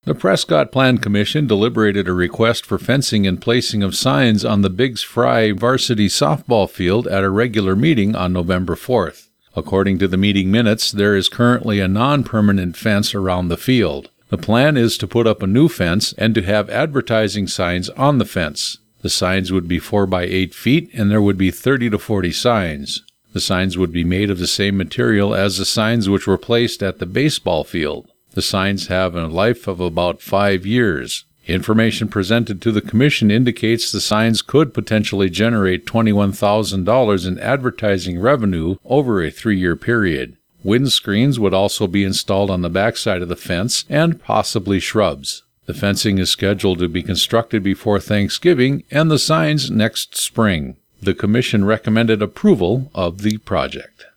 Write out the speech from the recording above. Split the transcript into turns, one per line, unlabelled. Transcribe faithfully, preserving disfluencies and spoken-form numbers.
The Prescott Plan Commission deliberated a request for fencing and placing of signs on the Biggs Fry varsity softball field at a regular meeting on November fourth. According to the meeting minutes, there is currently a non-permanent fence around the field. The plan is to put up a new fence and to have advertising signs on the fence. The signs would be four by eight feet and there would be thirty to forty signs. The signs would be made of the same material as the signs which were placed at the baseball field. The signs have a life of about five years. Information presented to the Commission indicates the signs could potentially generate twenty-one thousand dollars in advertising revenue over a three-year period. Windscreens would also be installed on the backside of the fence and possibly shrubs. The fencing is scheduled to be constructed before Thanksgiving and the signs next spring. The Commission recommended approval of the project.